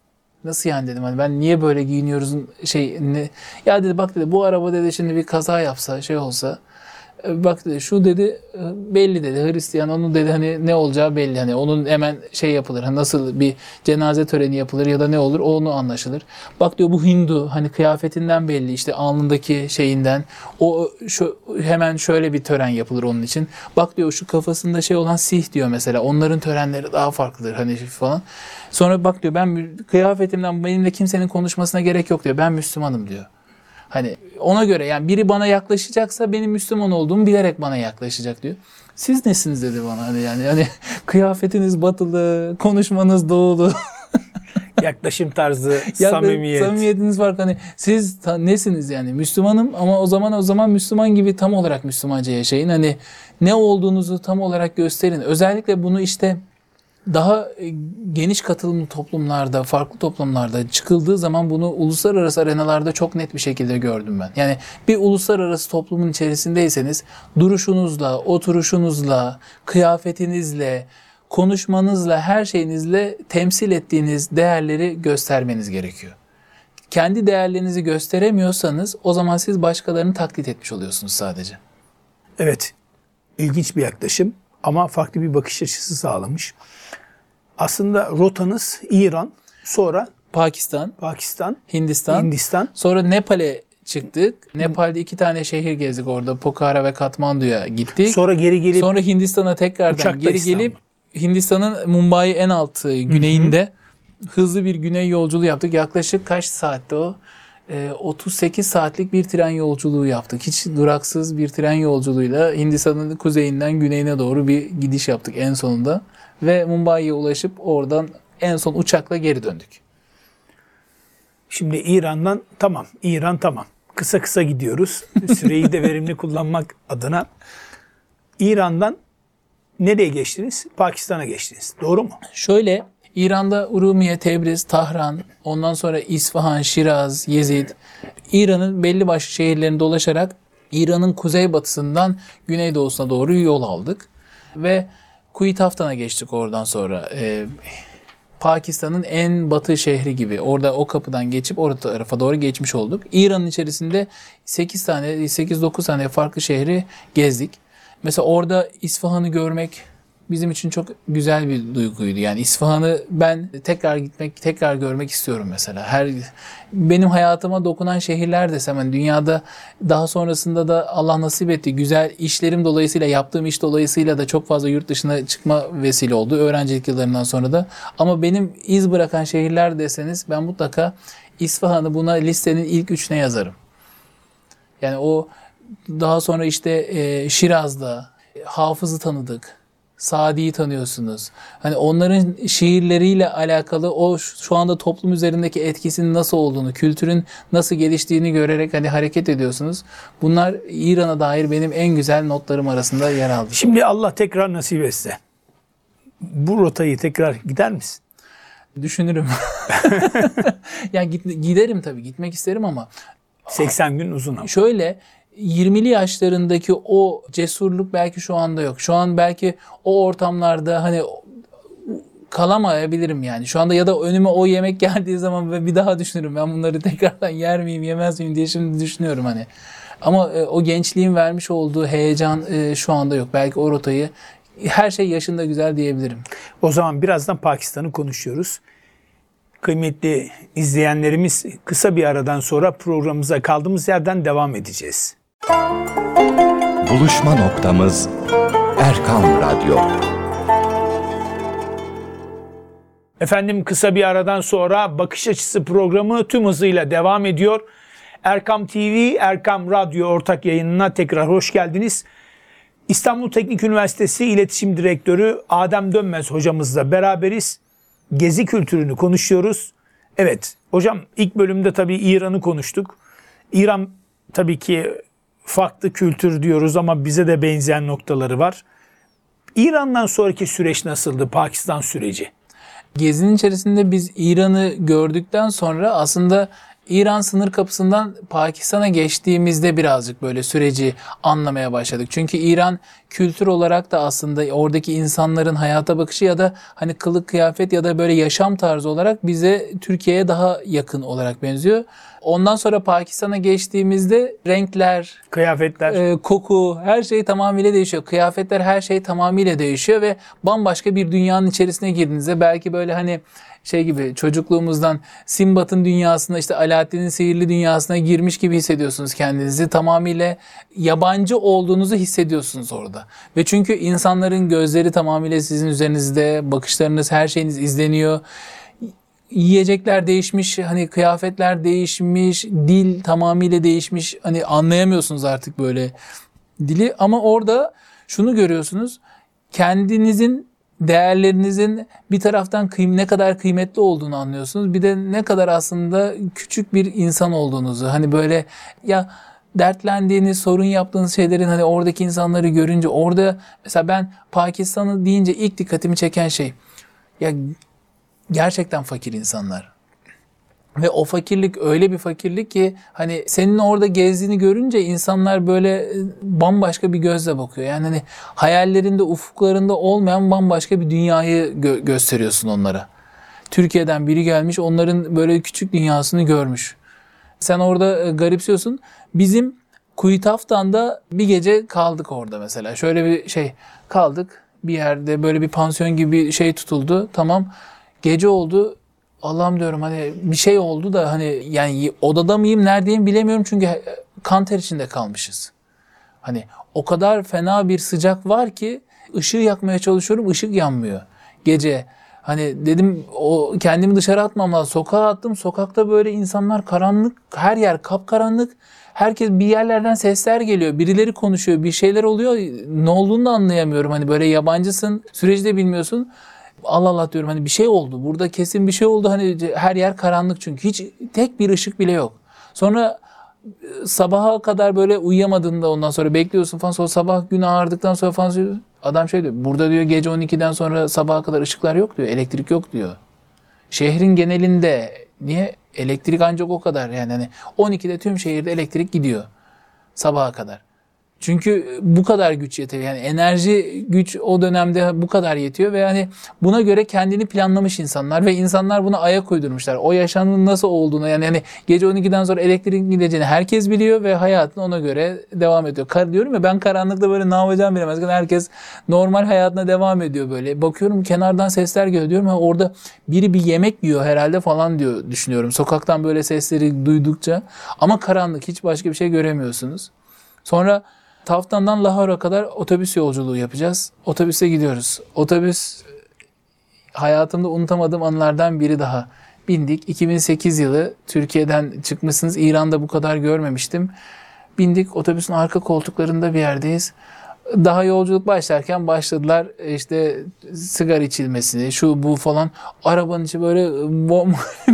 Nasıl yani dedim, hani ben niye böyle giyiniyoruz şey ne? Ya dedi bak dedi, bu araba dedi şimdi bir kaza yapsa şey olsa, bak dedi şu dedi belli dedi, Hristiyan onun dedi hani ne olacağı belli, hani onun hemen şey yapılır, hani nasıl bir cenaze töreni yapılır ya da ne olur onu anlaşılır. Bak diyor bu Hindu, hani kıyafetinden belli, işte alnındaki şeyinden o şu hemen şöyle bir tören yapılır onun için. Bak diyor şu kafasında şey olan Sih diyor mesela, onların törenleri daha farklıdır hani falan. Sonra bak diyor ben kıyafetimden benimle kimsenin konuşmasına gerek yok diyor, ben Müslümanım diyor. Hani ona göre yani biri bana yaklaşacaksa benim Müslüman olduğumu bilerek bana yaklaşacak diyor. Siz nesiniz dedi bana, hani yani hani kıyafetiniz batılı, konuşmanız doğulu. Yaklaşım tarzı, Ya samimiyet. Samimiyetiniz var. Hani siz ta, nesiniz yani? Müslümanım ama o zaman o zaman Müslüman gibi tam olarak Müslümanca yaşayın. Hani ne olduğunuzu tam olarak gösterin. Özellikle bunu işte daha geniş katılımlı toplumlarda, farklı toplumlarda çıkıldığı zaman bunu uluslararası arenalarda çok net bir şekilde gördüm ben. Yani bir uluslararası toplumun içerisindeyseniz duruşunuzla, oturuşunuzla, kıyafetinizle, konuşmanızla, her şeyinizle temsil ettiğiniz değerleri göstermeniz gerekiyor. Kendi değerlerinizi gösteremiyorsanız o zaman siz başkalarını taklit etmiş oluyorsunuz sadece. Evet, ilginç bir yaklaşım ama farklı bir bakış açısı sağlamış. Aslında rotanız İran, sonra Pakistan, Pakistan, Hindistan, Hindistan. sonra Nepal'e çıktık. Nepal'de iki tane şehir gezdik orada. Pokhara ve Katmandu'ya gittik. Sonra geri gelip Sonra Hindistan'a tekrardan uçakla geri İstanbul. gelip Hindistan'ın Mumbai en altı güneyinde hızlı bir güney yolculuğu yaptık. Yaklaşık kaç saatte o? Ee, otuz sekiz saatlik bir tren yolculuğu yaptık. Hiç duraksız bir tren yolculuğuyla Hindistan'ın kuzeyinden güneyine doğru bir gidiş yaptık en sonunda. Ve Mumbai'ye ulaşıp oradan en son uçakla geri döndük. Şimdi İran'dan tamam, İran tamam. Kısa kısa gidiyoruz. Süreyi de verimli kullanmak adına. İran'dan nereye geçtiniz? Pakistan'a geçtiniz. Doğru mu? Şöyle, İran'da Urumiye, Tebriz, Tahran, ondan sonra İsfahan, Şiraz, Yezid, İran'ın belli başlı şehirlerini dolaşarak İran'ın kuzeybatısından güneydoğusuna doğru yol aldık. Ve Kuyutaftan'a geçtik oradan sonra. Ee, Pakistan'ın en batı şehri gibi. Orada o kapıdan geçip orada tarafa doğru geçmiş olduk. İran'ın içerisinde sekiz tane, sekiz dokuz tane farklı şehri gezdik. Mesela orada İsfahan'ı görmek bizim için çok güzel bir duyguydu. Yani İsfahan'ı ben tekrar gitmek, tekrar görmek istiyorum mesela. Her benim hayatıma dokunan şehirler desem, hani dünyada daha sonrasında da Allah nasip etti. Güzel işlerim dolayısıyla, yaptığım iş dolayısıyla da çok fazla yurt dışına çıkma vesile oldu. Öğrencilik yıllarından sonra da. Ama benim iz bırakan şehirler deseniz ben mutlaka İsfahan'ı buna listenin ilk üçüne yazarım. Yani o daha sonra işte e, Şiraz'da e, Hafız'ı tanıdık. Sadi'yi tanıyorsunuz. Hani onların şiirleriyle alakalı o şu anda toplum üzerindeki etkisinin nasıl olduğunu, kültürün nasıl geliştiğini görerek hani hareket ediyorsunuz. Bunlar İran'a dair benim en güzel notlarım arasında yer aldı. Şimdi Allah tekrar nasip etse, bu rotayı tekrar gider misin? Düşünürüm. Ya git, giderim tabii, gitmek isterim ama seksen gün uzun ama. şöyle, yirmili yaşlarındaki o cesurluk belki şu anda yok. Şu an belki o ortamlarda hani kalamayabilirim yani. Şu anda ya da önüme o yemek geldiği zaman ve bir daha düşünürüm. Ben bunları tekrardan yer miyim, yemez miyim diye şimdi düşünüyorum hani. Ama e, o gençliğin vermiş olduğu heyecan e, şu anda yok. Belki o rotayı her şey yaşında güzel diyebilirim. O zaman birazdan Pakistan'ı konuşuyoruz. Kıymetli izleyenlerimiz, kısa bir aradan sonra programımıza kaldığımız yerden devam edeceğiz. Buluşma noktamız Erkam Radyo. Efendim, kısa bir aradan sonra Bakış Açısı programı tüm hızıyla devam ediyor. Erkam T V, Erkam Radyo ortak yayınına tekrar hoş geldiniz. İstanbul Teknik Üniversitesi İletişim Direktörü Adem Dönmez hocamızla beraberiz. Gezi kültürünü konuşuyoruz. Evet hocam, ilk bölümde tabii İran'ı konuştuk. İran tabii ki farklı kültür diyoruz ama bize de benzeyen noktaları var. İran'dan sonraki süreç nasıldı, Pakistan süreci? Gezinin içerisinde biz İran'ı gördükten sonra aslında İran sınır kapısından Pakistan'a geçtiğimizde birazcık böyle süreci anlamaya başladık. Çünkü İran kültür olarak da aslında oradaki insanların hayata bakışı ya da hani kılık kıyafet ya da böyle yaşam tarzı olarak bize Türkiye'ye daha yakın olarak benziyor. Ondan sonra Pakistan'a geçtiğimizde renkler, Kıyafetler. e, koku, her şey tamamıyla değişiyor. Kıyafetler, her şey tamamıyla değişiyor ve bambaşka bir dünyanın içerisine girdiğinizde belki böyle hani şey gibi çocukluğumuzdan Simbad'ın dünyasına, işte Alaaddin'in sihirli dünyasına girmiş gibi hissediyorsunuz kendinizi. Tamamıyla yabancı olduğunuzu hissediyorsunuz orada. Ve çünkü insanların gözleri tamamıyla sizin üzerinizde, bakışlarınız, her şeyiniz izleniyor. Yiyecekler değişmiş, hani kıyafetler değişmiş, dil tamamıyla değişmiş. Hani anlayamıyorsunuz artık böyle dili, ama orada şunu görüyorsunuz. Kendinizin, değerlerinizin bir taraftan kıym ne kadar kıymetli olduğunu anlıyorsunuz. Bir de ne kadar aslında küçük bir insan olduğunuzu. Hani böyle ya dertlendiğiniz, sorun yaptığınız şeylerin hani oradaki insanları görünce, orada mesela ben Pakistan'ı deyince ilk dikkatimi çeken şey ya gerçekten fakir insanlar. Ve o fakirlik öyle bir fakirlik ki hani senin orada gezdiğini görünce insanlar böyle bambaşka bir gözle bakıyor. Yani hani hayallerinde, ufuklarında olmayan bambaşka bir dünyayı gö- gösteriyorsun onlara. Türkiye'den biri gelmiş, onların böyle küçük dünyasını görmüş. Sen orada garipsiyorsun. Bizim Kuyutaftan'da bir gece kaldık orada mesela. Şöyle bir şey kaldık bir yerde, böyle bir pansiyon gibi bir şey tutuldu. Tamam, gece oldu. Allah'ım diyorum, hani bir şey oldu da hani yani odada mıyım, neredeyim bilemiyorum çünkü kan ter içinde kalmışız. Hani o kadar fena bir sıcak var ki ışığı yakmaya çalışıyorum, ışık yanmıyor. Gece hani dedim o kendimi dışarı atmam lazım. Sokağa attım. Sokakta böyle insanlar, karanlık, her yer kapkaranlık. Herkes, bir yerlerden sesler geliyor. Birileri konuşuyor, bir şeyler oluyor. Ne olduğunu da anlayamıyorum. Hani böyle yabancısın, süreci de bilmiyorsun. Allah Allah diyorum, hani bir şey oldu. Burada kesin bir şey oldu. Hani her yer karanlık çünkü. Hiç tek bir ışık bile yok. Sonra sabaha kadar böyle uyuyamadığında ondan sonra bekliyorsun falan. Sonra sabah gün ağardıktan sonra falan adam şey diyor. Burada diyor gece on ikiden sonra sabaha kadar ışıklar yok diyor. Elektrik yok diyor. Şehrin genelinde niye? Elektrik ancak o kadar. Yani hani on ikide tüm şehirde elektrik gidiyor. Sabaha kadar. Çünkü bu kadar güç yetiyor. Yani enerji, güç o dönemde bu kadar yetiyor ve yani buna göre kendini planlamış insanlar ve insanlar buna ayak uydurmuşlar. O yaşamın nasıl olduğunu, yani yani gece on ikiden sonra elektrik gideceğini herkes biliyor ve hayatını ona göre devam ediyor. Kar diyorum ya, ben karanlıkta böyle ne yapacağımı bilemezken herkes normal hayatına devam ediyor böyle. Bakıyorum kenardan sesler geliyor, diyorum ha orada biri bir yemek yiyor herhalde falan diyor düşünüyorum. Sokaktan böyle sesleri duydukça, ama karanlık, hiç başka bir şey göremiyorsunuz. Sonra Taftan'dan Lahore'a kadar otobüs yolculuğu yapacağız. Otobüse gidiyoruz. Otobüs hayatımda unutamadığım anılardan biri daha. Bindik. iki bin sekiz yılı Türkiye'den çıkmışsınız. İran'da bu kadar görmemiştim. Bindik. Otobüsün arka koltuklarında bir yerdeyiz. Daha yolculuk başlarken başladılar işte sigara içilmesini, şu bu falan. Arabanın içi böyle bom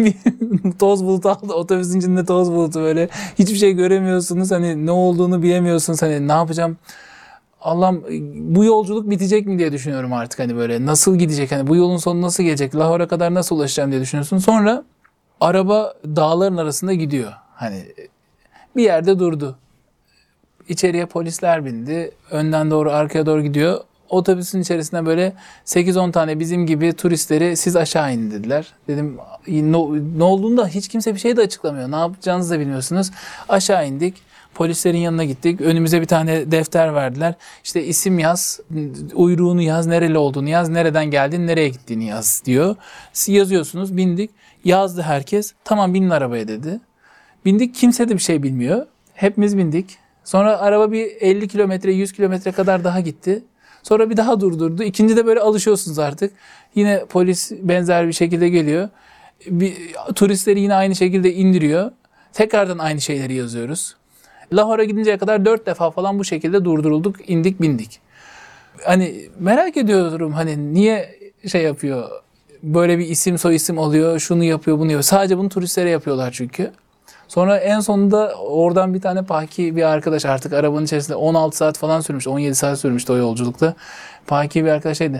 toz bulutu aldı. Otobüsün içinde toz bulutu böyle. Hiçbir şey göremiyorsunuz. Hani ne olduğunu bilemiyorsunuz. Hani ne yapacağım? Allah'ım, bu yolculuk bitecek mi diye düşünüyorum artık. Hani böyle nasıl gidecek? Hani bu yolun sonu nasıl gelecek? Lahore'a kadar nasıl ulaşacağım diye düşünüyorsun. Sonra araba dağların arasında gidiyor. Hani bir yerde durdu. İçeriye polisler bindi. Önden doğru, arkaya doğru gidiyor. Otobüsün içerisinde böyle sekiz on tane bizim gibi turistleri siz aşağı inin dediler. Dedim ne, ne olduğunu da hiç kimse bir şey de açıklamıyor. Ne yapacağınızı da bilmiyorsunuz. Aşağı indik. Polislerin yanına gittik. Önümüze bir tane defter verdiler. İşte isim yaz, uyruğunu yaz, nereli olduğunu yaz, nereden geldin, nereye gittiğini yaz diyor. Siz yazıyorsunuz, bindik. Yazdı herkes. Tamam binin arabaya dedi. Bindik, kimse de bir şey bilmiyor. Hepimiz bindik. Sonra araba bir elli kilometre, yüz kilometre kadar daha gitti. Sonra bir daha durdurdu. İkinci de böyle alışıyorsunuz artık. Yine polis benzer bir şekilde geliyor. Bir, turistleri yine aynı şekilde indiriyor. Tekrardan aynı şeyleri yazıyoruz. Lahore'a gidinceye kadar dört defa falan bu şekilde durdurulduk, indik, bindik. Hani merak ediyorum hani niye şey yapıyor, böyle bir isim soy isim alıyor, şunu yapıyor, bunu yapıyor. Sadece bunu turistlere yapıyorlar çünkü. Sonra en sonunda oradan bir tane Paki bir arkadaş, artık arabanın içerisinde on altı saat falan sürmüş, on yedi saat sürmüştü o yolculukta. Paki bir arkadaş şeydi.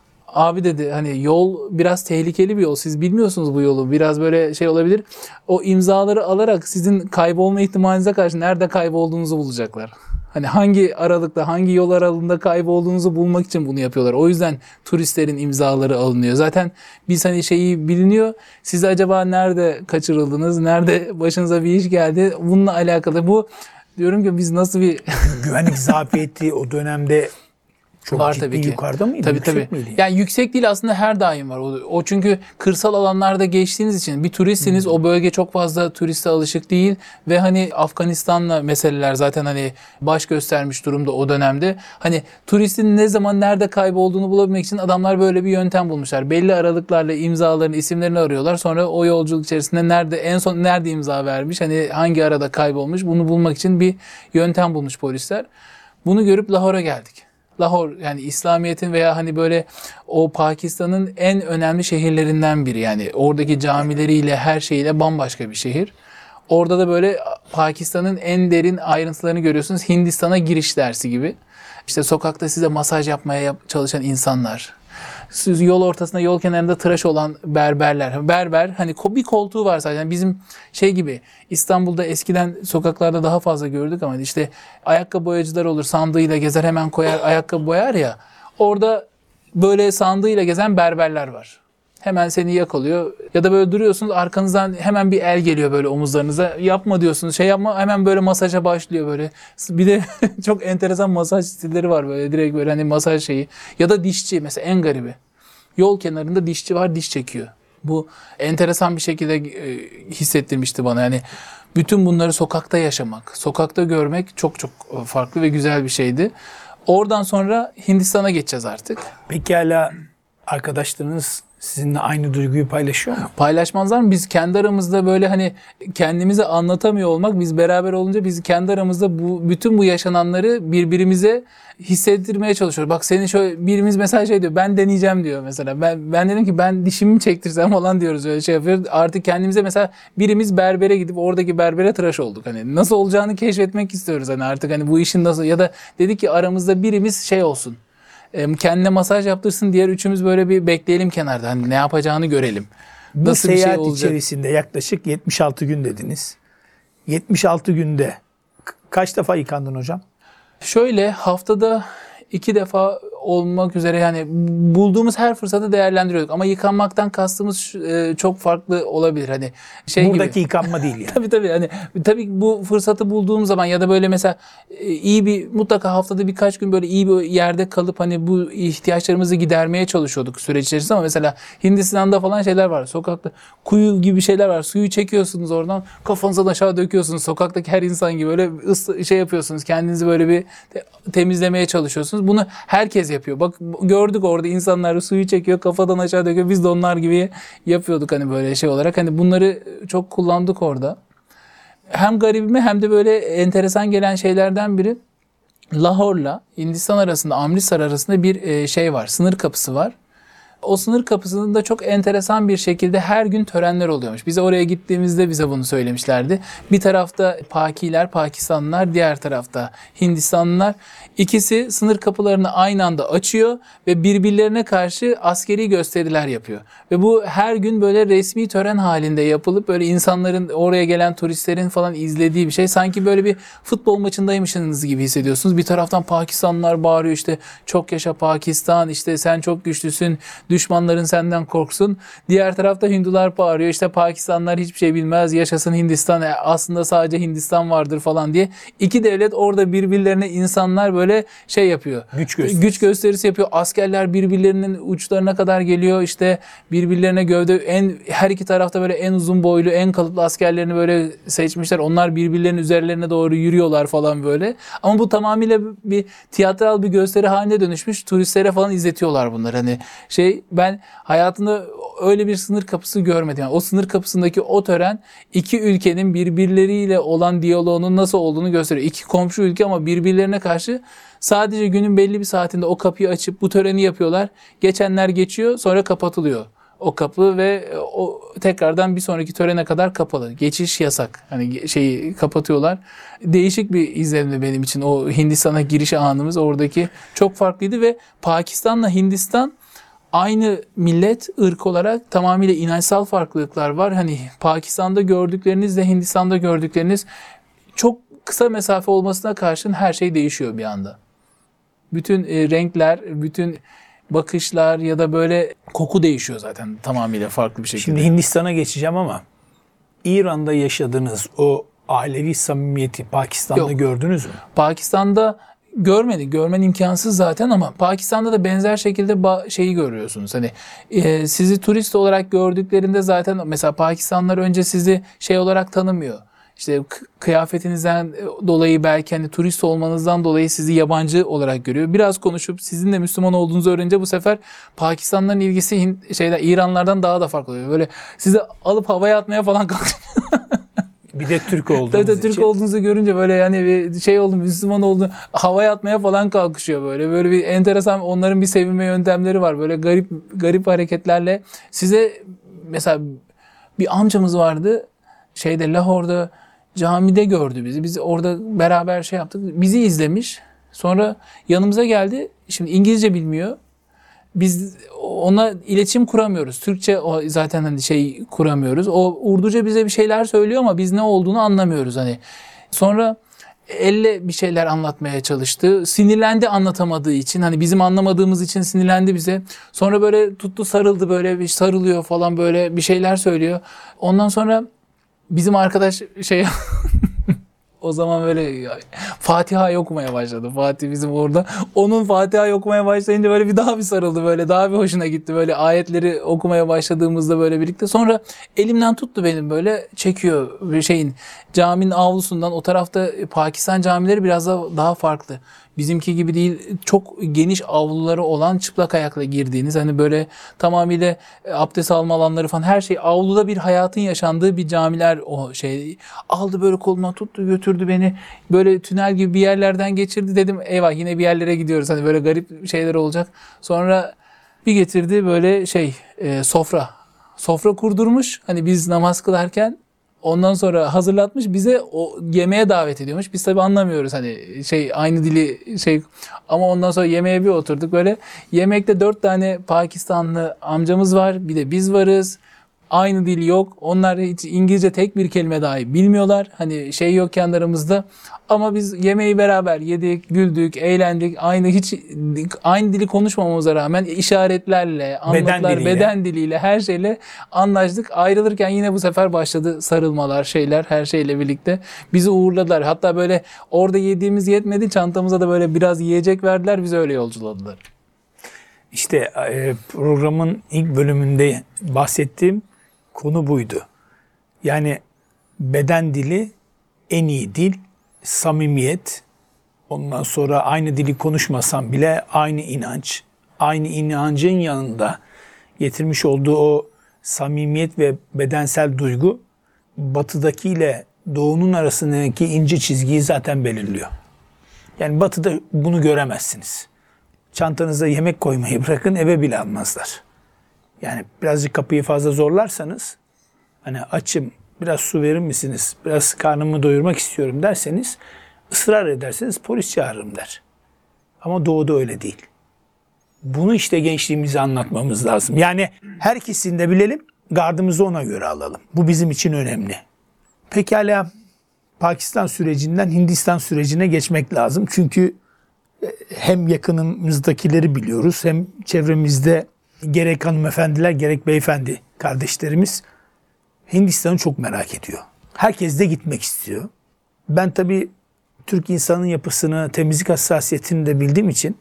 Abi dedi hani yol biraz tehlikeli bir yol. Siz bilmiyorsunuz bu yolu. Biraz böyle şey olabilir. O imzaları alarak sizin kaybolma ihtimalinize karşı nerede kaybolduğunuzu bulacaklar. Hani hangi aralıkta, hangi yol aralığında kaybolduğunuzu bulmak için bunu yapıyorlar. O yüzden turistlerin imzaları alınıyor. Zaten biz hani şeyi biliniyor. Siz acaba nerede kaçırıldınız? Nerede başınıza bir iş geldi? Bununla alakalı. Bu diyorum ki biz nasıl bir Güvenlik zafiyeti o dönemde çok var ciddi tabii ki. Yukarıda mıydı? Tabii Yüksek tabii. miydi? Yani yüksek değil aslında, her daim var. O, o çünkü kırsal alanlarda geçtiğiniz için bir turistsiniz. Hmm. O bölge çok fazla turiste alışık değil ve hani Afganistan'la meseleler zaten hani baş göstermiş durumda o dönemde. Hani turistin ne zaman nerede kaybolduğunu bulabilmek için adamlar böyle bir yöntem bulmuşlar. Belli aralıklarla imzalarını, isimlerini arıyorlar. Sonra o yolculuk içerisinde nerede en son nerede imza vermiş, hani hangi arada kaybolmuş, bunu bulmak için bir yöntem bulmuş polisler. Bunu görüp Lahore'a geldik. Lahore yani İslamiyet'in veya hani böyle o Pakistan'ın en önemli şehirlerinden biri. Yani oradaki camileriyle her şeyiyle bambaşka bir şehir. Orada da böyle Pakistan'ın en derin ayrıntılarını görüyorsunuz. Hindistan'a giriş dersi gibi. İşte sokakta size masaj yapmaya yap- çalışan insanlar. Siz yol ortasında, yol kenarında tıraş olan berberler. Berber hani bir koltuğu var sadece. Yani bizim şey gibi İstanbul'da eskiden sokaklarda daha fazla gördük ama işte ayakkabı boyacılar olur. Sandığıyla gezer, hemen koyar ayakkabı boyar ya. Orada böyle sandığıyla gezen berberler var. Hemen seni yakalıyor. Ya da böyle duruyorsunuz, arkanızdan hemen bir el geliyor böyle omuzlarınıza. Yapma diyorsunuz, şey yapma, hemen böyle masaja başlıyor böyle. Bir de çok enteresan masaj stilleri var böyle, direkt böyle hani masaj şeyi. Ya da dişçi mesela, en garibi. Yol kenarında dişçi var, diş çekiyor. Bu enteresan bir şekilde e, hissettirmişti bana. Yani bütün bunları sokakta yaşamak, sokakta görmek çok çok farklı ve güzel bir şeydi. Oradan sonra Hindistan'a geçeceğiz artık. Peki hala arkadaşlarınız sizinle aynı duyguyu paylaşıyor mu? Paylaşmazlar mı? Biz kendi aramızda böyle hani kendimize anlatamıyor olmak, biz beraber olunca biz kendi aramızda bu bütün bu yaşananları birbirimize hissettirmeye çalışıyoruz. Bak senin şöyle, birimiz mesela şey diyor, ben deneyeceğim diyor mesela. Ben ben dedim ki ben dişimi mi çektirsem falan diyoruz, öyle şey yapıyoruz. Artık kendimize mesela birimiz berbere gidip oradaki berbere tıraş olduk. Hani nasıl olacağını keşfetmek istiyoruz hani artık, hani bu işin nasıl, ya da dedik ki aramızda birimiz şey olsun, kendine masaj yaptırsın, diğer üçümüz böyle bir bekleyelim kenarda. Hani ne yapacağını görelim. Bu Nasıl bir seyahat şey olacak? içerisinde yaklaşık yetmiş altı gün dediniz. yetmiş altı günde k- kaç defa yıkandın hocam? Şöyle haftada iki defa olmak üzere yani bulduğumuz her fırsatı değerlendiriyorduk. Ama yıkanmaktan kastımız e, çok farklı olabilir. Hani şey Buradaki gibi. yıkanma değil yani. Tabii tabii hani tabii bu fırsatı bulduğum zaman ya da böyle mesela e, iyi bir, mutlaka haftada birkaç gün böyle iyi bir yerde kalıp hani bu ihtiyaçlarımızı gidermeye çalışıyorduk süreç içerisinde. Ama mesela Hindistan'da falan şeyler var. Sokakta kuyu gibi şeyler var. Suyu çekiyorsunuz oradan, kafanızdan aşağı döküyorsunuz. Sokaktaki her insan gibi böyle ısı, şey yapıyorsunuz. Kendinizi böyle bir te- temizlemeye çalışıyorsunuz. Bunu herkes yapıyor. Bak gördük orada insanlar suyu çekiyor, kafadan aşağı döküyor. Biz de onlar gibi yapıyorduk hani böyle şey olarak. Hani bunları çok kullandık orada. Hem garibime hem de böyle enteresan gelen şeylerden biri, Lahore'la Hindistan arasında, Amritsar arasında bir şey var. Sınır kapısı var. O sınır kapısında çok enteresan bir şekilde her gün törenler oluyormuş. Bize oraya gittiğimizde bize bunu söylemişlerdi. Bir tarafta Pakiler, Pakistanlılar, diğer tarafta Hindistanlılar. İkisi sınır kapılarını aynı anda açıyor ve birbirlerine karşı askeri gösteriler yapıyor. Ve bu her gün böyle resmi tören halinde yapılıp böyle insanların, oraya gelen turistlerin falan izlediği bir şey. Sanki böyle bir futbol maçındaymışsınız gibi hissediyorsunuz. Bir taraftan Pakistanlılar bağırıyor, işte çok yaşa Pakistan, işte sen çok güçlüsün, düşmanların senden korksun. Diğer tarafta Hindular bağırıyor, işte Pakistanlılar hiçbir şey bilmez, yaşasın Hindistan, aslında sadece Hindistan vardır falan diye. İki devlet orada birbirlerine, insanlar böyle şey yapıyor. Güç gösterisi. Güç gösterisi yapıyor. Askerler birbirlerinin uçlarına kadar geliyor. İşte birbirlerine gövde, en her iki tarafta böyle en uzun boylu, en kalıplı askerlerini böyle seçmişler. Onlar birbirlerinin üzerlerine doğru yürüyorlar falan böyle. Ama bu tamamıyla bir tiyatral bir gösteri haline dönüşmüş. Turistlere falan izletiyorlar bunları. Hani şey, ben hayatımda öyle bir sınır kapısı görmedim. Yani o sınır kapısındaki o tören iki ülkenin birbirleriyle olan diyaloğunun nasıl olduğunu gösteriyor. İki komşu ülke ama birbirlerine karşı sadece günün belli bir saatinde o kapıyı açıp bu töreni yapıyorlar. Geçenler geçiyor, sonra kapatılıyor o kapı ve o tekrardan bir sonraki törene kadar kapalı. Geçiş yasak. Hani şeyi kapatıyorlar. Değişik bir izlenimdi benim için o Hindistan'a giriş anımız. Oradaki çok farklıydı ve Pakistan'la Hindistan aynı millet, ırk olarak tamamıyla inançsal farklılıklar var. Hani Pakistan'da gördüklerinizle Hindistan'da gördükleriniz çok kısa mesafe olmasına karşın her şey değişiyor bir anda. Bütün e, renkler, bütün bakışlar ya da böyle koku değişiyor zaten tamamıyla farklı bir şekilde. Şimdi Hindistan'a geçeceğim ama İran'da yaşadığınız o ailevi samimiyeti Pakistan'da Yok. gördünüz mü? Pakistan'da görmedi, görmen imkansız zaten ama Pakistan'da da benzer şekilde ba- şeyi görüyorsunuz. Hani e, sizi turist olarak gördüklerinde zaten mesela Pakistanlılar önce sizi şey olarak tanımıyor. İşte kıyafetinizden dolayı, belki hani turist olmanızdan dolayı sizi yabancı olarak görüyor. Biraz konuşup sizin de Müslüman olduğunuzu öğrenince bu sefer Pakistanlıların ilgisi Hint, şeyler İranlardan daha da farklı oluyor. Böyle sizi alıp havaya atmaya falan kalkıyor. Bir de Türk olduğunuz Tabii için. Türk olduğunuzu görünce böyle yani bir şey oldu, Müslüman oldu, havaya atmaya falan kalkışıyor böyle. Böyle bir enteresan, onların bir sevinme yöntemleri var. Böyle garip garip hareketlerle size, mesela bir amcamız vardı şeyde, Lahor'da camide gördü bizi. Biz orada beraber şey yaptık. Bizi izlemiş. Sonra yanımıza geldi. Şimdi İngilizce bilmiyor. Biz ona iletişim kuramıyoruz. Türkçe o zaten hani şey kuramıyoruz. O Urduca bize bir şeyler söylüyor ama biz ne olduğunu anlamıyoruz hani. Sonra elle bir şeyler anlatmaya çalıştı. Sinirlendi anlatamadığı için. Hani bizim anlamadığımız için sinirlendi bize. Sonra böyle tuttu, sarıldı, böyle bir sarılıyor falan, böyle bir şeyler söylüyor. Ondan sonra bizim arkadaş şey o zaman böyle Fatiha'yı okumaya başladı. Fatih bizim orada. Onun Fatiha'yı okumaya başlayınca böyle bir daha bir sarıldı. Böyle daha bir hoşuna gitti. Böyle ayetleri okumaya başladığımızda böyle birlikte. Sonra elimden tuttu benim, böyle çekiyor bir şeyin, caminin avlusundan. O tarafta Pakistan camileri biraz da daha farklı. Bizimki gibi değil, çok geniş avluları olan, çıplak ayakla girdiğiniz, hani böyle tamamıyla abdest alma alanları falan, her şey avluda bir hayatın yaşandığı bir camiler. O şey aldı böyle kolundan tuttu, götürdü beni böyle tünel gibi bir yerlerden geçirdi. Dedim eyvah, yine bir yerlere gidiyoruz, hani böyle garip şeyler olacak. Sonra bir getirdi böyle şey e, sofra sofra kurdurmuş, hani biz namaz kılarken. Ondan sonra hazırlatmış, bize o yemeğe davet ediyormuş. Biz tabii anlamıyoruz hani şey, aynı dili şey, ama ondan sonra yemeğe bir oturduk böyle. Yemekte dört tane Pakistanlı amcamız var, bir de biz varız. Aynı dil yok. Onlar hiç İngilizce tek bir kelime dahi bilmiyorlar. Hani şey yok kenarımızda. Ama biz yemeği beraber yedik, güldük, eğlendik. Aynı hiç aynı dili konuşmamamıza rağmen işaretlerle, anlatlar, Beden diliyle. beden diliyle, her şeyle anlaştık. Ayrılırken yine bu sefer başladı sarılmalar, şeyler, her şeyle birlikte bizi uğurladılar. Hatta böyle orada yediğimiz yetmedi, çantamıza da böyle biraz yiyecek verdiler, bizi öyle yolculadılar. İşte e, programın ilk bölümünde bahsettiğim konu buydu. Yani beden dili en iyi dil, samimiyet, ondan sonra aynı dili konuşmasam bile aynı inanç, aynı inancın yanında getirmiş olduğu o samimiyet ve bedensel duygu batıdaki ile doğunun arasındaki ince çizgiyi zaten belirliyor. Yani batıda bunu göremezsiniz. Çantanıza yemek koymayı bırakın, eve bile almazlar. Yani birazcık kapıyı fazla zorlarsanız, hani açım, biraz su verir misiniz, biraz karnımı doyurmak istiyorum derseniz, ısrar ederseniz polis çağırırım der. Ama doğuda öyle değil. Bunu işte gençliğimize anlatmamız lazım. Yani her ikisini de bilelim, gardımızı ona göre alalım. Bu bizim için önemli. Pekala, Pakistan sürecinden Hindistan sürecine geçmek lazım. Çünkü hem yakınımızdakileri biliyoruz, hem çevremizde gerek hanımefendiler gerek beyefendi kardeşlerimiz Hindistan'ı çok merak ediyor. Herkes de gitmek istiyor. Ben tabii Türk insanın yapısını, temizlik hassasiyetini de bildiğim için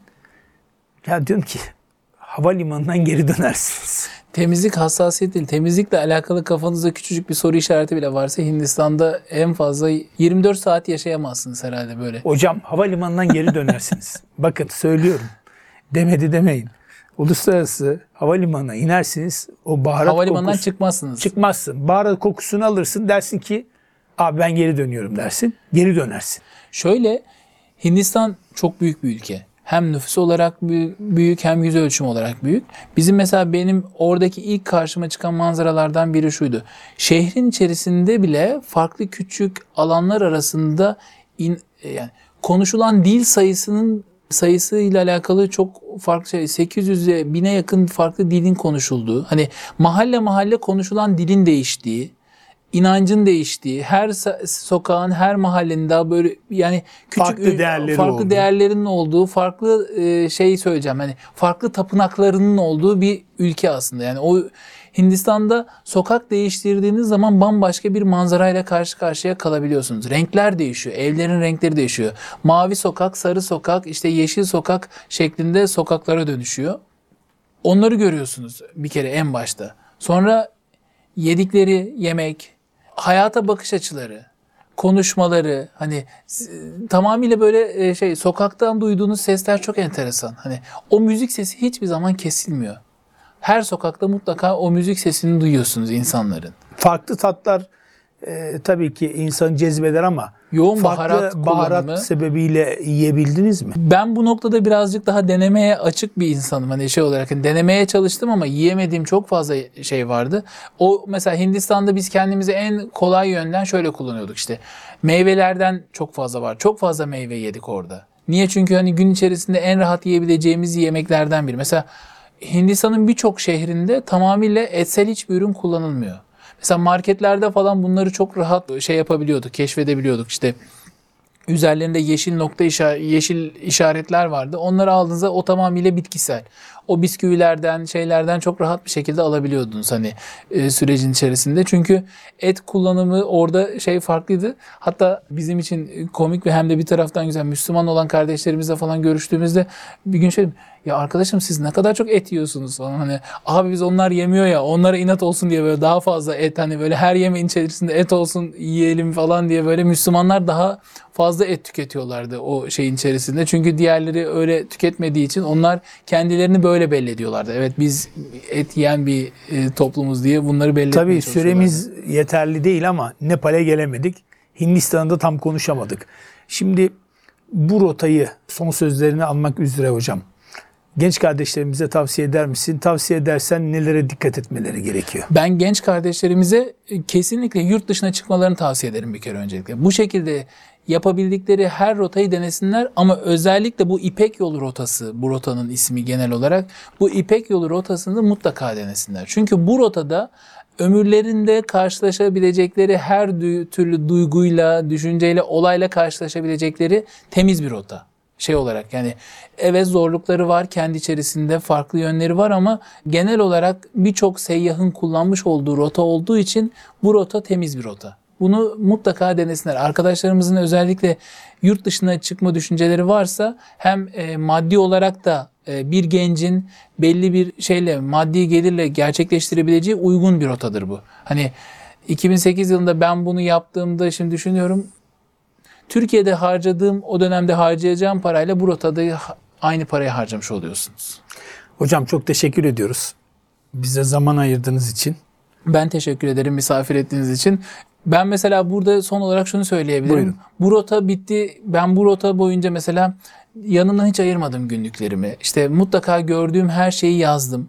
ya diyorum ki havalimanından geri dönersiniz. Temizlik hassasiyet değil. Temizlikle alakalı kafanızda küçücük bir soru işareti bile varsa Hindistan'da en fazla yirmi dört saat yaşayamazsınız herhalde böyle. Hocam havalimanından geri dönersiniz. Bakın söylüyorum. Demedi demeyin. Uluslararası havalimanına inersiniz. O baharat Havalimanından kokusu, çıkmazsınız. çıkmazsın. Baharat kokusunu alırsın. Dersin ki abi ben geri dönüyorum dersin. Geri dönersin. Şöyle, Hindistan çok büyük bir ülke. Hem nüfus olarak büyük hem yüz ölçümü olarak büyük. Bizim mesela benim oradaki ilk karşıma çıkan manzaralardan biri şuydu. Şehrin içerisinde bile farklı küçük alanlar arasında in, yani konuşulan dil sayısının sayısıyla alakalı çok farklı şey. sekiz yüze bine yakın farklı dilin konuşulduğu, hani mahalle mahalle konuşulan dilin değiştiği, inancın değiştiği, her sokağın, her mahallenin daha böyle yani küçük farklı değerleri farklı olduğu. değerlerinin olduğu, farklı e, şey söyleyeceğim. Hani farklı tapınaklarının olduğu bir ülke aslında. Yani o Hindistan'da sokak değiştirdiğiniz zaman bambaşka bir manzarayla karşı karşıya kalabiliyorsunuz. Renkler değişiyor, evlerin renkleri değişiyor. Mavi sokak, sarı sokak, işte yeşil sokak şeklinde sokaklara dönüşüyor. Onları görüyorsunuz bir kere en başta. Sonra yedikleri yemek, hayata bakış açıları, konuşmaları, hani tamamıyla böyle şey, sokaktan duyduğunuz sesler çok enteresan. Hani o müzik sesi hiçbir zaman kesilmiyor. Her sokakta mutlaka o müzik sesini duyuyorsunuz insanların. Farklı tatlar e, tabii ki insanı cezbeder ama yoğun farklı baharat baharat kullanımı sebebiyle yiyebildiniz mi? Ben bu noktada birazcık daha denemeye açık bir insanım. Hani şey olarak hani denemeye çalıştım ama yiyemediğim çok fazla şey vardı. O mesela Hindistan'da biz kendimizi en kolay yönden şöyle kullanıyorduk işte. Meyvelerden çok fazla var. Çok fazla meyve yedik orada. Niye? Çünkü hani gün içerisinde en rahat yiyebileceğimiz yemeklerden biri. Mesela Hindistan'ın birçok şehrinde tamamıyla etsel hiçbir ürün kullanılmıyor. Mesela marketlerde falan bunları çok rahat şey yapabiliyorduk, keşfedebiliyorduk. İşte üzerlerinde yeşil nokta işaret, yeşil işaretler vardı. Onları aldığınızda o tamamıyla bitkisel. O bisküvilerden, şeylerden çok rahat bir şekilde alabiliyordunuz hani e, sürecin içerisinde. Çünkü et kullanımı orada şey farklıydı. Hatta bizim için komik ve hem de bir taraftan güzel, Müslüman olan kardeşlerimizle falan görüştüğümüzde bir gün şey, ya arkadaşım siz ne kadar çok et yiyorsunuz falan, hani abi biz onlar yemiyor ya, onlara inat olsun diye böyle daha fazla et, hani böyle her yemeğin içerisinde et olsun yiyelim falan diye böyle Müslümanlar daha fazla et tüketiyorlardı o şeyin içerisinde. Çünkü diğerleri öyle tüketmediği için onlar kendilerini böyle belli ediyorlardı. Evet biz et yiyen bir e, toplumuz diye bunları belli etmeye Tabii çalışıyorlardı. süremiz yeterli değil ama Nepal'e gelemedik. Hindistan'da tam konuşamadık. Şimdi bu rotayı son sözlerini almak üzere hocam. Genç kardeşlerimize tavsiye eder misin? Tavsiye edersen nelere dikkat etmeleri gerekiyor? Ben genç kardeşlerimize kesinlikle yurt dışına çıkmalarını tavsiye ederim bir kere öncelikle. Bu şekilde yapabildikleri her rotayı denesinler ama özellikle bu İpek Yolu rotası, bu rotanın ismi genel olarak, bu İpek Yolu rotasını mutlaka denesinler. Çünkü bu rotada ömürlerinde karşılaşabilecekleri her du- türlü duyguyla, düşünceyle, olayla karşılaşabilecekleri temiz bir rota. Şey olarak yani evet zorlukları var, kendi içerisinde farklı yönleri var ama genel olarak birçok seyyahın kullanmış olduğu rota olduğu için bu rota temiz bir rota. Bunu mutlaka denesinler. Arkadaşlarımızın özellikle yurt dışına çıkma düşünceleri varsa hem e, maddi olarak da e, bir gencin belli bir şeyle, maddi gelirle gerçekleştirebileceği uygun bir rotadır bu. Hani iki bin sekiz yılında ben bunu yaptığımda şimdi düşünüyorum, Türkiye'de harcadığım, o dönemde harcayacağım parayla bu rotada aynı parayı harcamış oluyorsunuz. Hocam çok teşekkür ediyoruz. Bize zaman ayırdığınız için. Ben teşekkür ederim misafir ettiğiniz için. Ben mesela burada son olarak şunu söyleyebilirim. Buyurun. Bu rota bitti. Ben bu rota boyunca mesela yanımdan hiç ayırmadım günlüklerimi. İşte mutlaka gördüğüm her şeyi yazdım.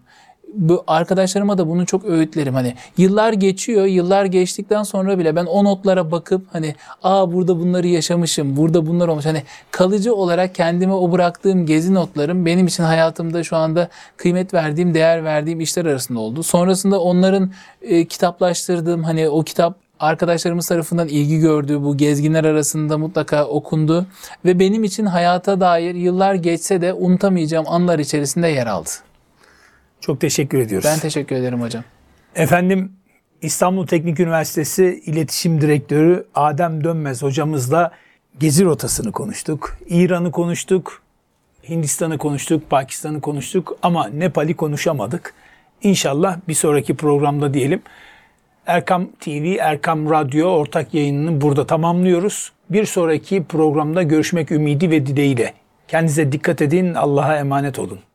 bu arkadaşlarıma da bunu çok öğütlerim. Hani yıllar geçiyor, yıllar geçtikten sonra bile ben o notlara bakıp hani aa burada bunları yaşamışım, burada bunlar olmuş. Hani kalıcı olarak kendime o bıraktığım gezi notlarım benim için hayatımda şu anda kıymet verdiğim, değer verdiğim işler arasında oldu. Sonrasında onların e, kitaplaştırdığım, hani o kitap arkadaşlarımız tarafından ilgi gördü, bu gezginler arasında mutlaka okundu ve benim için hayata dair yıllar geçse de unutamayacağım anlar içerisinde yer aldı. Çok teşekkür ediyoruz. Ben teşekkür ederim hocam. Efendim, İstanbul Teknik Üniversitesi İletişim Direktörü Adem Dönmez hocamızla gezi rotasını konuştuk. İran'ı konuştuk, Hindistan'ı konuştuk, Pakistan'ı konuştuk ama Nepal'i konuşamadık. İnşallah bir sonraki programda diyelim. Erkam T V, Erkam Radyo ortak yayınını burada tamamlıyoruz. Bir sonraki programda görüşmek ümidi ve dileğiyle. Kendinize dikkat edin, Allah'a emanet olun.